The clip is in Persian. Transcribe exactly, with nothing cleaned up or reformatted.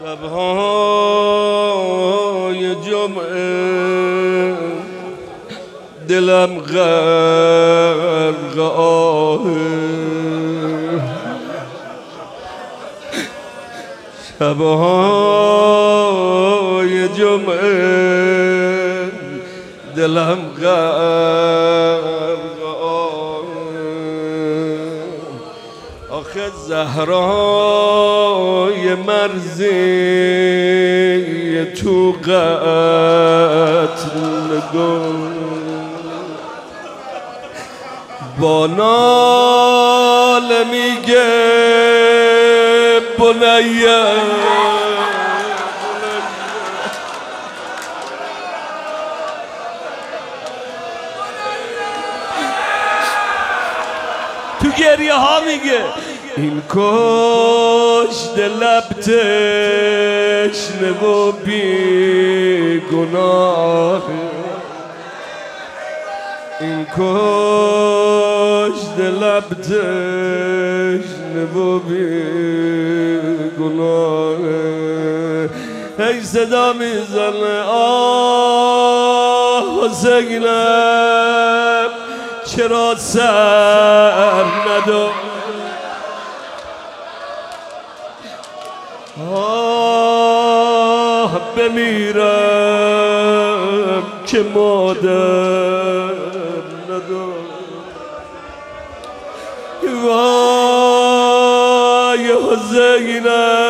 شبهای جمعه دلم غرق آهه، شبهای جمعه دلم غرق آهه. آخه زهرای مرزی تو قتل گل با ناله میگه بنیه تو گریه ها میگه این کشت لب تشنه و بی گناه، این کشت لب تشنه و بی گناه. ای صدا میزنه آه حسینم چرا سر ندار، آه بمیرم که مادر ندار. وای حسینم